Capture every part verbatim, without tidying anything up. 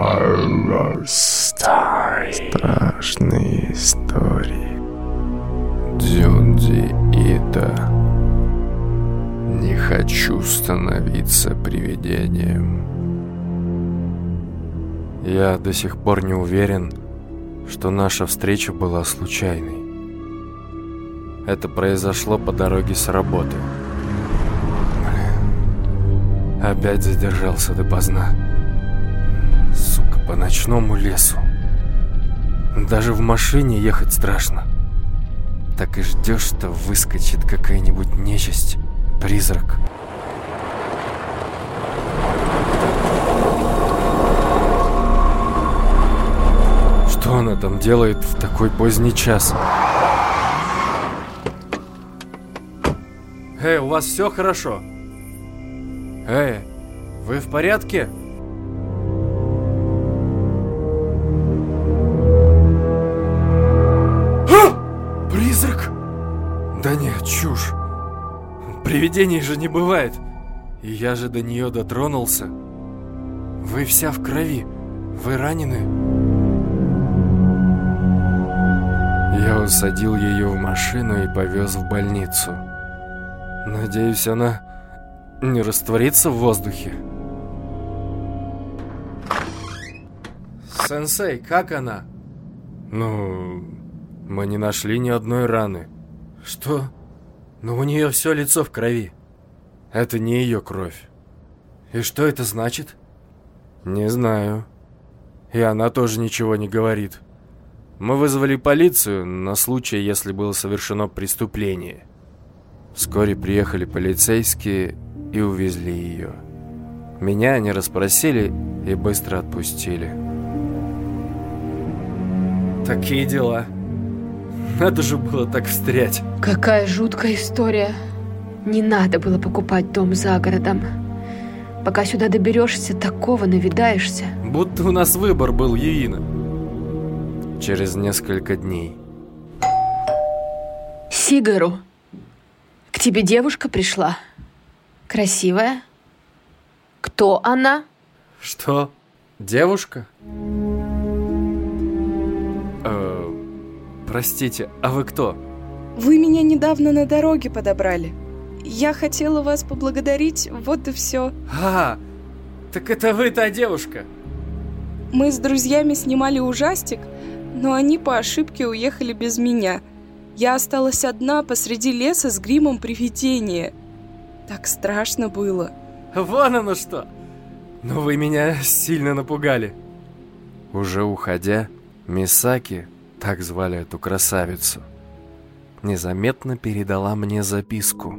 Horror Story. Страшные истории. Дзюнзи Ида. Не хочу становиться привидением. Я до сих пор не уверен, что наша встреча была случайной. Это произошло по дороге с работы. Блин. Опять задержался допоздна. Сука, по ночному лесу. Даже в машине ехать страшно. Так и ждешь, что выскочит какая-нибудь нечисть, призрак. Что она там делает в такой поздний час? Эй, у вас все хорошо? Эй, вы в порядке? А! Призрак? Да нет, чушь. Привидений же не бывает. И я же до нее дотронулся. Вы вся в крови. Вы ранены? Я усадил ее в машину и повез в больницу. Надеюсь, она не растворится в воздухе. Сенсей, как она? Ну, мы не нашли ни одной раны. Что? Но у нее все лицо в крови. Это не ее кровь. И что это значит? Не знаю. И она тоже ничего не говорит. Мы вызвали полицию на случай, если было совершено преступление. Вскоре приехали полицейские и увезли ее. Меня они расспросили и быстро отпустили. Такие дела. Надо же было так встрять. Какая жуткая история. Не надо было покупать дом за городом. Пока сюда доберешься, такого навидаешься. Будто у нас выбор был, Юина. Через несколько дней. Сигару, к тебе девушка пришла. Красивая. Кто она? Что? Девушка? Э, простите, а вы кто? Вы меня недавно на дороге подобрали. Я хотела вас поблагодарить, вот и все. А, так это вы та девушка. Мы с друзьями снимали ужастик, но они по ошибке уехали без меня. Я осталась одна посреди леса с гримом привидения. Так страшно было. Вон оно что! Но вы меня сильно напугали. Уже уходя, Мисаки, так звали эту красавицу, незаметно передала мне записку.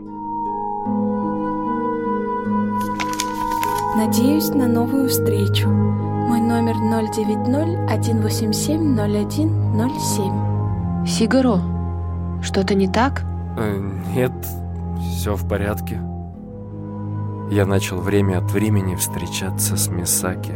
Надеюсь на новую встречу. Мой номер ноль девять ноль один восемь семь ноль один ноль семь. Сигаро, что-то не так? Э, нет, все в порядке. Я начал время от времени встречаться с Мисаки.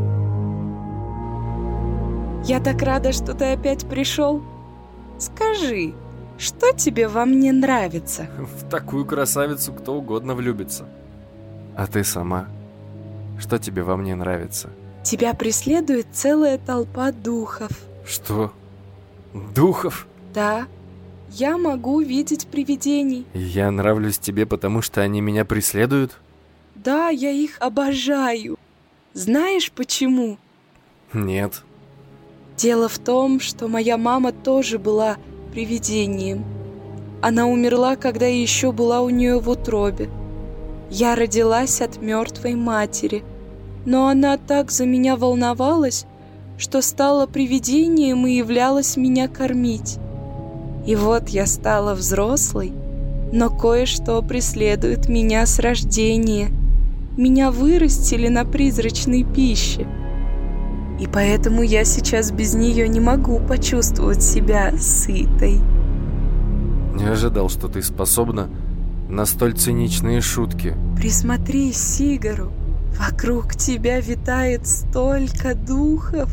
Я так рада, что ты опять пришел. Скажи, что тебе во мне нравится? В такую красавицу кто угодно влюбится. А ты сама? Что тебе во мне нравится? Тебя преследует целая толпа духов. Что? Духов? Да, я могу видеть привидений. Я нравлюсь тебе, потому что они меня преследуют? Да, я их обожаю. Знаешь почему? Нет. Дело в том, что моя мама тоже была привидением. Она умерла, когда я еще была у нее в утробе. Я родилась от мертвой матери, но она так за меня волновалась, что стала привидением и являлась меня кормить. И вот я стала взрослой, но кое-что преследует меня с рождения. Меня вырастили на призрачной пище. И поэтому я сейчас без нее не могу почувствовать себя сытой. Не ожидал, что ты способна на столь циничные шутки. Присмотрись, Сигару. Вокруг тебя витает столько духов.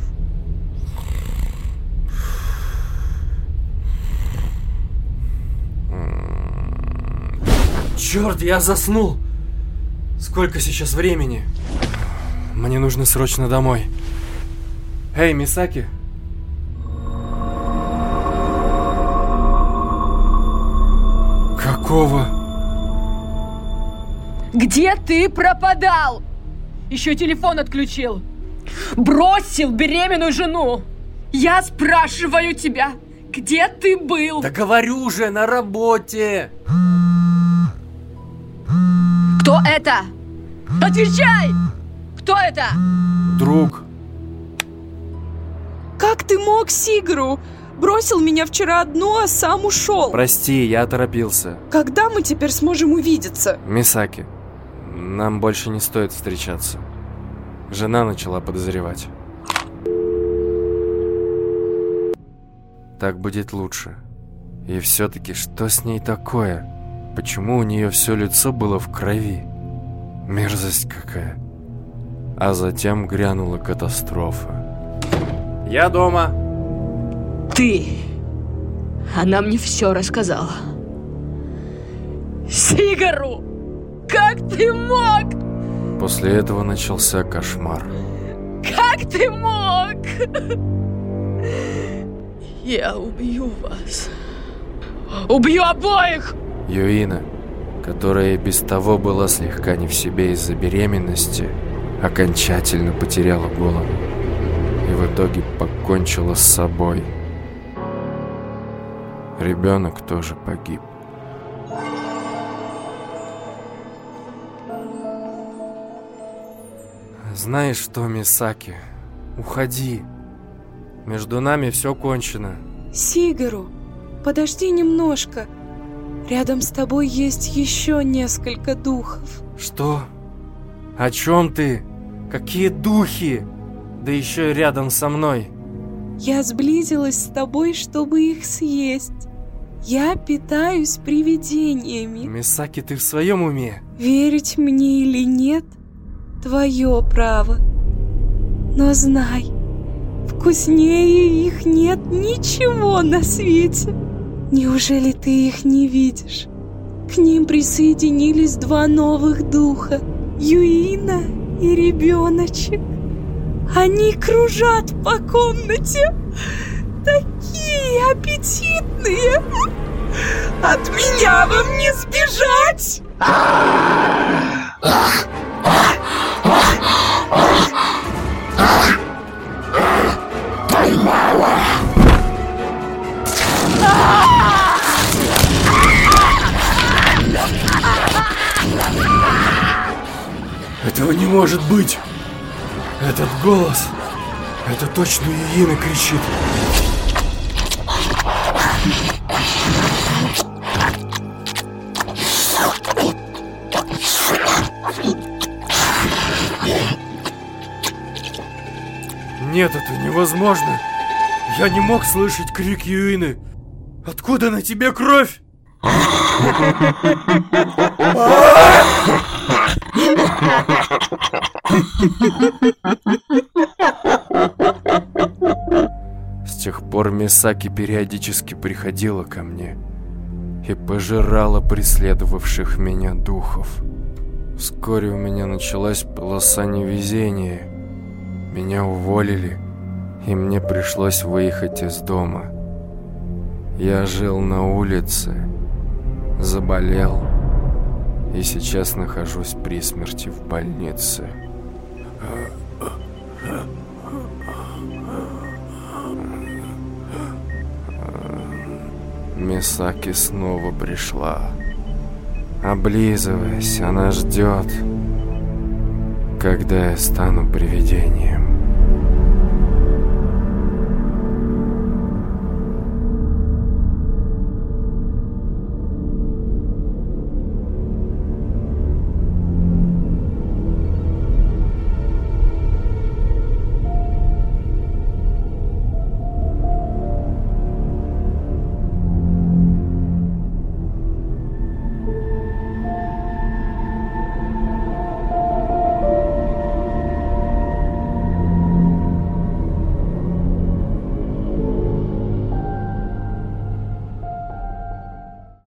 Черт, я заснул! Сколько сейчас времени? Мне нужно срочно домой. Эй, Мисаки! Какого? Где ты пропадал? Еще телефон отключил. Бросил беременную жену. Я спрашиваю тебя, где ты был? Да говорю же, на работе! Кто это? Отвечай! Кто это? Друг. Как ты мог, Сигару? Бросил меня вчера одну, а сам ушел. Прости, я торопился. Когда мы теперь сможем увидеться? Мисаки, нам больше не стоит встречаться. Жена начала подозревать. Так будет лучше. И все-таки, что с ней такое? Почему у нее все лицо было в крови? Мерзость какая. А затем грянула катастрофа. Я дома. Ты. Она мне все рассказала. Сигару! Как ты мог? После этого начался кошмар. Как ты мог? Я убью вас. Убью обоих! Юина, которая и без того была слегка не в себе из-за беременности, окончательно потеряла голову и в итоге покончила с собой. Ребенок тоже погиб. Знаешь что, Мисаки, уходи. Между нами все кончено. Сигару, подожди немножко. Рядом с тобой есть еще несколько духов. Что? О чем ты? Какие духи? Да еще и рядом со мной. Я сблизилась с тобой, чтобы их съесть. Я питаюсь привидениями. Мисаки, ты в своем уме? Верить мне или нет, твое право. Но знай, вкуснее их нет ничего на свете. Неужели ты их не видишь? К ним присоединились два новых духа, Юина и ребеночек. Они кружат по комнате, такие аппетитные. От меня вам не сбежать! Поймала! Этого не может быть! Этот голос! Это точно Юина кричит! Нет, это невозможно! Я не мог слышать крик Юины! Откуда на тебе кровь? С тех пор Мисаки периодически приходила ко мне и пожирала преследовавших меня духов. Вскоре у меня началась полоса невезения. Меня уволили, и мне пришлось выехать из дома. Я жил на улице, заболел, и сейчас нахожусь при смерти в больнице. Мисаки снова пришла. Облизываясь, она ждет, когда я стану привидением.